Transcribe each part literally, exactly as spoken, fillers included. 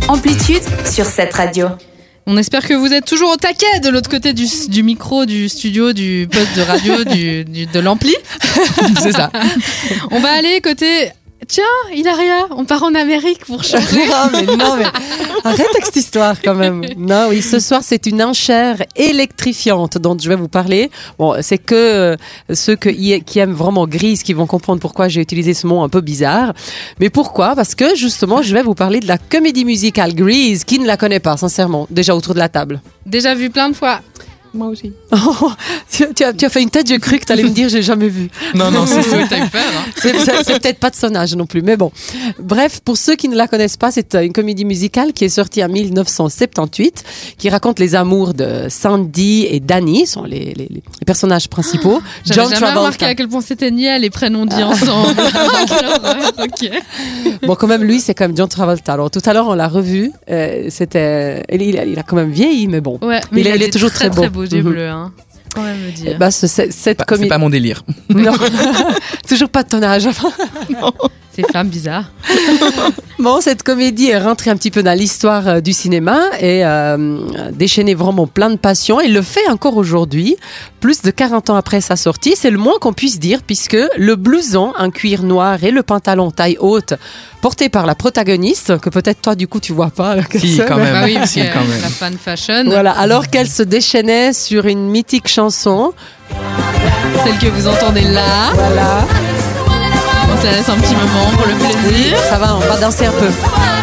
Amplitude sur cette radio. On espère que vous êtes toujours au taquet de l'autre côté du, du micro, du studio, du poste de radio, du, du, de l'ampli. C'est ça. On va aller côté... Tiens, Hilaria, on part en Amérique pour changer. Non, mais non, mais arrête avec cette histoire quand même. Non, oui, ce soir, c'est une enchère électrifiante dont je vais vous parler. Bon, c'est que euh, ceux que, qui aiment vraiment Grease qui vont comprendre pourquoi j'ai utilisé ce mot un peu bizarre. Mais pourquoi? Parce que justement, je vais vous parler de la comédie musicale Grease. Qui ne la connaît pas, sincèrement, déjà autour de la table? Déjà vu plein de fois. Moi aussi. Oh, tu, tu, as, tu as fait une tête, j'ai cru que tu allais me dire j'ai jamais vu. Non, non, c'est ça. T'as eu peur, hein. C'est, c'est, c'est peut-être pas de son âge non plus, mais bon. Bref, pour ceux qui ne la connaissent pas, c'est une comédie musicale qui est sortie en dix-neuf cent soixante-dix-huit, qui raconte les amours de Sandy et Danny, sont les, les, les personnages principaux. Oh, j'avais John jamais Travolta. Remarqué à quel point c'était niais les prénoms dits ensemble. Okay. Bon, quand même, lui, c'est quand même John Travolta. Alors, tout à l'heure, on l'a revu. Euh, c'était, il a, il a quand même vieilli, mais bon. Ouais, mais il, il, a il est toujours très, très beau. Très beau yeux bleus, hein. Quand même le dire. Bah, ce, c'est, cette bah, comédie... c'est pas mon délire. Non, toujours pas de ton âge. Non. Ces femmes bizarres. Bon, cette comédie est rentrée un petit peu dans l'histoire euh, du cinéma et euh, déchaîné vraiment plein de passion. Et le fait encore aujourd'hui, plus de quarante ans après sa sortie. C'est le moins qu'on puisse dire puisque le blouson en cuir noir et le pantalon taille haute porté par la protagoniste, que peut-être toi du coup tu vois pas. Là, si, quand même. Bah oui, si, quand même. La fan fashion. Voilà, alors qu'elle se déchaînait sur une mythique chanson. Celle que vous entendez là. Voilà. On se laisse un petit moment pour le plaisir. Ça va, on va danser un peu.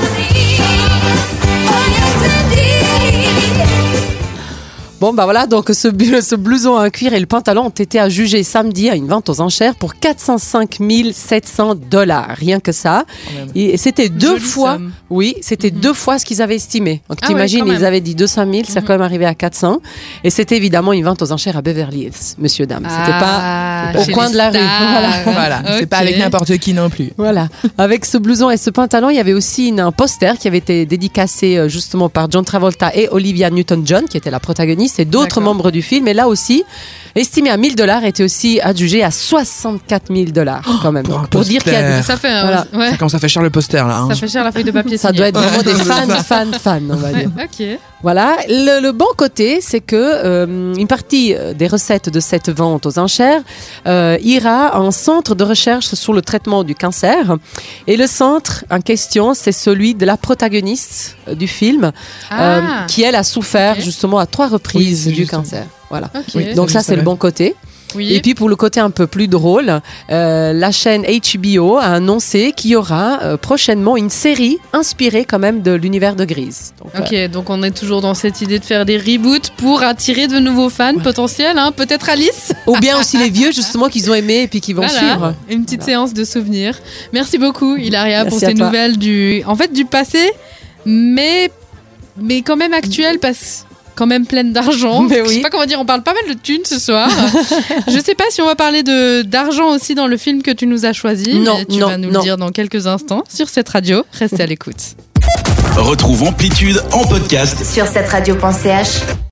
Bon, bah voilà, donc ce, ce blouson en cuir et le pantalon ont été adjugés samedi à une vente aux enchères pour quatre cent cinq mille sept cents dollars. Rien que ça. Et c'était deux Jolie fois, somme. oui, c'était mm-hmm. deux fois ce qu'ils avaient estimé. Donc ah t'imagines, ouais, ils avaient dit deux cent mille, mm-hmm. c'est quand même arrivé à quatre cents. Et c'était évidemment une vente aux enchères à Beverly Hills, monsieur, dame. C'était ah, pas au coin de la stars. rue. Voilà. Voilà. Okay. C'est pas avec n'importe qui non plus. Voilà. Avec ce blouson et ce pantalon, il y avait aussi une, un poster qui avait été dédicacé justement par John Travolta et Olivia Newton-John, qui était la protagoniste, et d'autres D'accord. membres du film. Et là aussi, estimé à mille dollars, était aussi adjugé à soixante-quatre mille dollars quand même. Oh, pour, pour dire qu'il y a ça fait euh, voilà. ouais. Ça commence à faire cher le poster là. Hein. Ça fait cher la feuille de papier. Ça signé. doit être vraiment des fans, fans, fans, on va dire. Ouais, ok. Voilà. Le, le bon côté, c'est que euh, une partie des recettes de cette vente aux enchères euh, ira en centre de recherche sur le traitement du cancer. Et le centre en question, c'est celui de la protagoniste du film, ah. euh, qui elle a souffert okay. justement à trois reprises oui, du justement. cancer. Voilà. Okay. Oui, donc ça, c'est le bon côté. Oui. Et puis pour le côté un peu plus drôle, euh, la chaîne H B O a annoncé qu'il y aura euh, prochainement une série inspirée quand même de l'univers de Grease. Donc, ok, euh, donc on est toujours dans cette idée de faire des reboots pour attirer de nouveaux fans ouais. potentiels, hein, peut-être Alice. Ou bien aussi les vieux justement qu'ils ont aimé et puis qui vont voilà. suivre. Une petite voilà. séance de souvenirs. Merci beaucoup Hilaria Merci pour ces nouvelles du, en fait du passé, mais mais quand même actuelles parce quand même pleine d'argent. Mais oui. Je sais pas comment dire, on parle pas mal de thunes ce soir. Je sais pas si on va parler de d'argent aussi dans le film que tu nous as choisi. Non, mais tu non, vas nous non. le dire dans quelques instants sur cette radio. Restez à l'écoute. Retrouve Amplitude en podcast sur cette radio point c h.